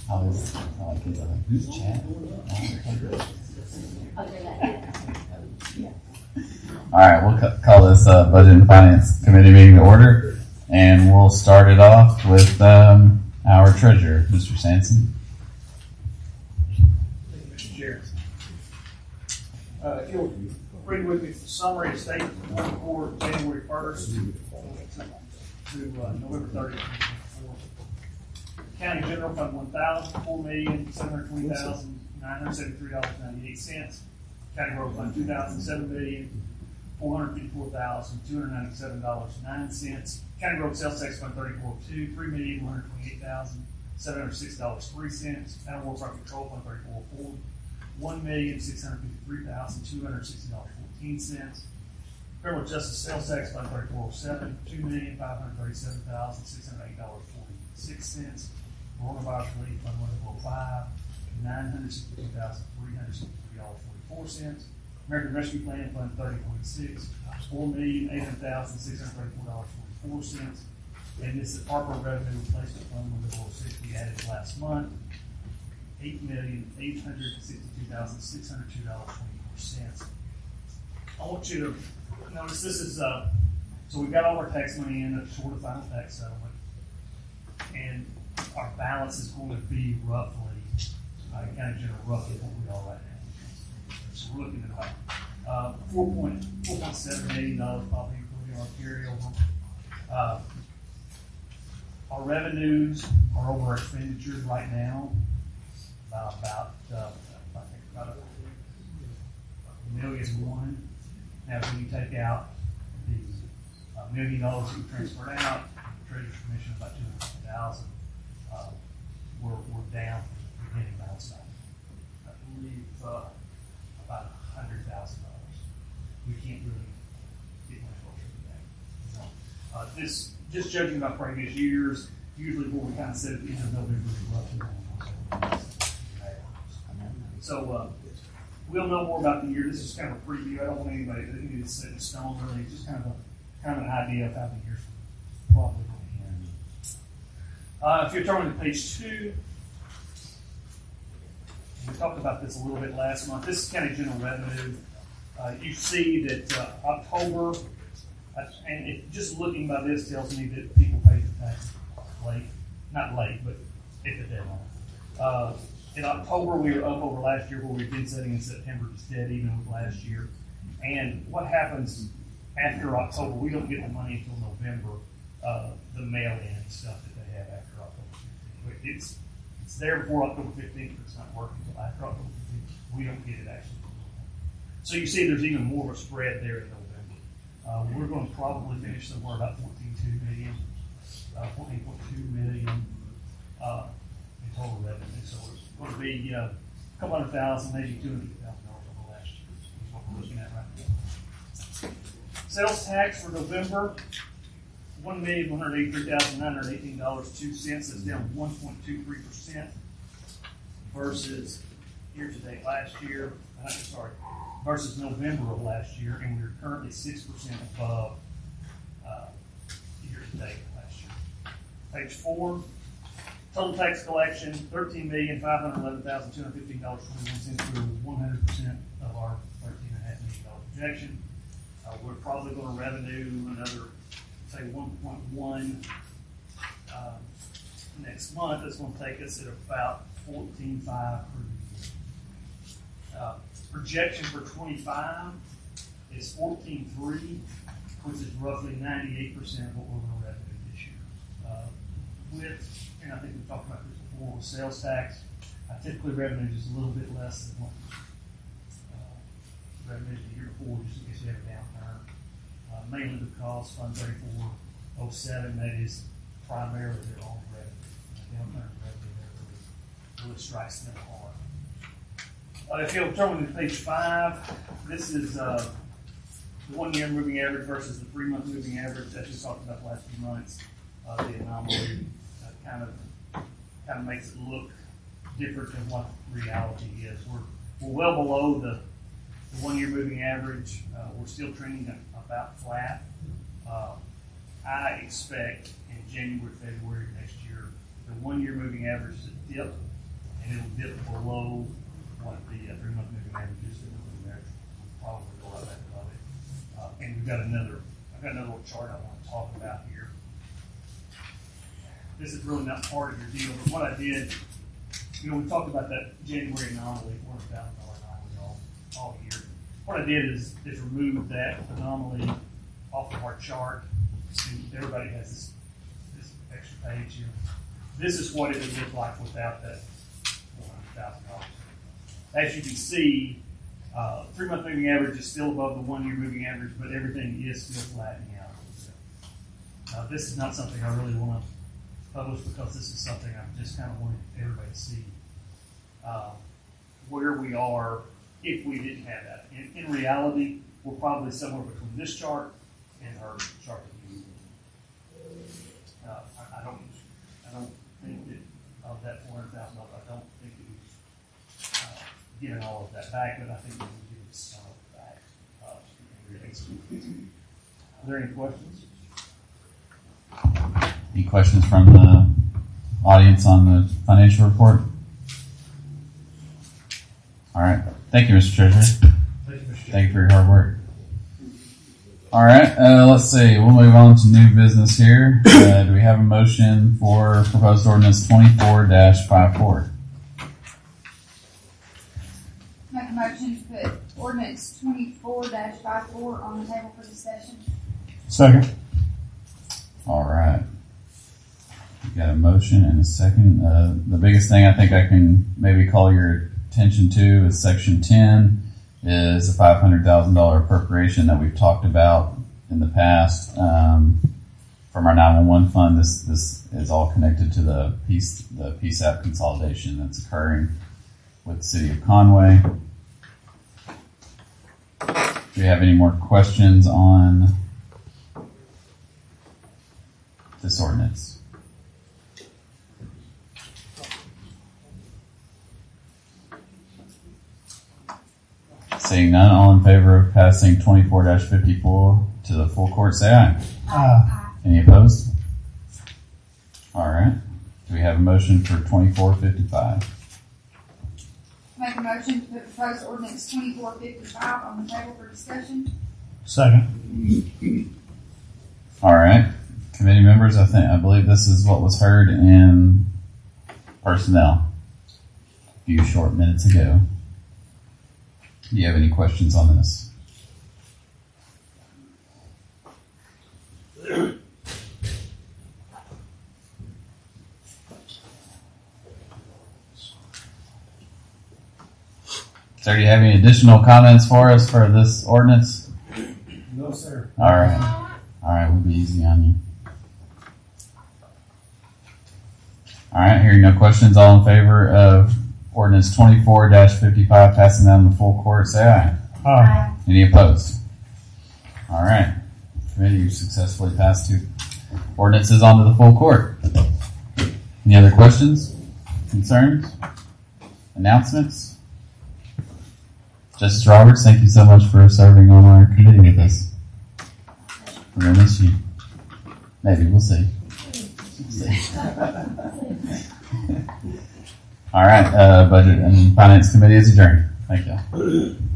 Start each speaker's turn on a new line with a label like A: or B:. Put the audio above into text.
A: How is who's Chad? All right, we'll call this Budget and Finance Committee meeting to order, and we'll start it off with our treasurer, Mr. Sampson.
B: Thank you, Mr. Chair. If you'll read with me the summary of statements for January 1st to November 30th. County General Fund 1,000, $4,720,973.98. County Road Fund 2,000, $7,454,297.09. County Road Sales Tax Fund 3402, $3,128,706.03. County War Fund Control Fund 3404, $1,653,260.14. Criminal Justice Sales Tax Fund 3407, $2,537,608.46. Coronavirus Relief Fund 105, $962,363.44. American Rescue Plan Fund 3046, $4,800,634.44. And this is ARPA Revenue Replacement Fund 106 we added last month, $8,862,602.24. I want you to notice this is so we've got all our tax money in that's short of final tax settlement, and our balance is going to be roughly, kind of general, roughly what we are right now. So we're looking at about $4.7 million probably including our carryover. Our revenues are over our expenditures right now, I think about $1.1 million. Now, when you take out the $1 million that we transferred out, the Treasurer's Commission about $250,000. We're down from the beginning balance now. I believe about $100,000. We can't really get much closer to that. This, just judging by previous years, usually what we kind of said at the end of November is roughly. So we'll know more about the year. This is kind of a preview. I don't want anybody to set in stone really. It's just kind of an idea of how the year's probably going to end. If you're turning to page 2, we talked about this a little bit last month. This is County General Revenue. You see that October, and just looking by this tells me that people paid the tax late. Not late, but at the deadline. In October, we were up over last year where we've been sitting in September, just dead even with last year. And what happens after October, we don't get the money until November, the mail-in stuff that they have after October 15th. It's there before October 15th, but it's not working until after October 15th. We don't get it actually. So you see there's even more of a spread there in November. We're going to probably finish somewhere about $14.2 million in total revenue. So it's going to be a couple $100,000, maybe $250,000 over last year. That's what we're looking at right now. Sales tax for November, $1,183,918.02. That's down 1.23% versus year-to-date last year. Versus November of last year, and we're currently 6% above year-to-date last year. Page 4, total tax collection, $13,511,215.21. We're 100% of our $13.5 million projection. We're probably going to revenue another, say, 1.1 next month. That's going to take us at about 14.5 per year. Projection for 25 is 14.3, which is roughly 98% of what we're going to revenue this year. And I think we've talked about this before, with sales tax, typically revenue is a little bit less than what revenue the year before, just in case we have a downturn. Mainly because Fund 3407, that is primarily their own revenue. The downturn revenue there really strikes them hard. If you'll turn to page 5, this is the 1-year moving average versus the 3-month moving average that we talked about the last few months. The anomaly kind of makes it look different than what reality is. We're well below the 1-year moving average. We're still trending about flat. I expect in January, February next year, the 1-year moving average to dip and it'll dip below what the 3-month moving average is. Probably go right back above it. And I've got another little chart I want to talk about here. This is really not part of your deal, but what I did, we talked about that January anomaly, $400,000 anomaly all year. What I did is remove that anomaly off of our chart. And everybody has this extra page here. This is what it would look like without that $400,000. As you can see, 3-month moving average is still above the 1-year moving average, but everything is still flattening out. This is not something I really want to publish because this is something I just kind of wanted everybody to see where we are if we didn't have that. In reality, we're probably somewhere between this chart and our chart that you I don't think that of that $400,000, I don't think that we've given all of that back, but I think we will give some of it back. Are there any questions?
A: Any questions from the audience on the financial report? All right. Thank you, Mr. Treasurer. Thank you for your hard work. All right. Let's see. We'll move on to new business here. Do we have a motion for proposed ordinance 24-54?
C: Make a motion to put ordinance 24-54 on the table for discussion.
D: Second.
A: All right. We got a motion and a second. The biggest thing I think I can maybe call your attention to is section 10 is a $500,000 appropriation that we've talked about in the past from our 911 fund. This is all connected to the PSAP consolidation that's occurring with the city of Conway. Do you have any more questions on this ordinance? Seeing none, all in favor of passing 24-54 to the full court, say aye.
C: Aye.
A: Any opposed? All right. Do we have a motion for 24-55?
C: Make a motion to put proposed ordinance 24-55 on the table for discussion.
D: Second.
A: All right. Committee members, I believe this is what was heard in personnel a few short minutes ago. Do you have any questions on this? Sir, do you have any additional comments for us for this ordinance?
D: No, sir.
A: All right. All right, we'll be easy on you. All right, hearing no questions, all in favor of ordinance 24-55 passing down the full court, say aye.
D: Aye.
A: Any opposed? All right. Committee, you successfully passed 2 ordinances onto the full court. Any other questions? Concerns? Announcements? Justice Roberts, thank you so much for serving on our committee with us. We're going to miss you. Maybe, we'll see. All right, Budget and Finance Committee is adjourned. Thank you.